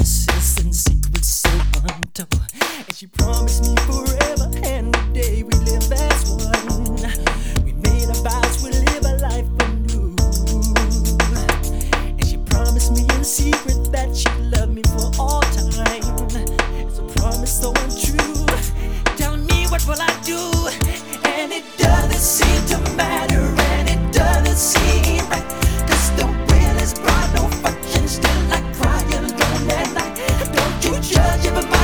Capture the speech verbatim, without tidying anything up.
promises and secrets so untold. And she promised me forever and the day we live as one. We made our vows, we live a life anew. And she promised me in secret that she'd love me for all time. It's a promise so untrue. Tell me, what will I do? And it doesn't seem to matter, and it doesn't seem right. Cause the will is bright, no fucking still, I cry alone at night. Don't you judge if I'm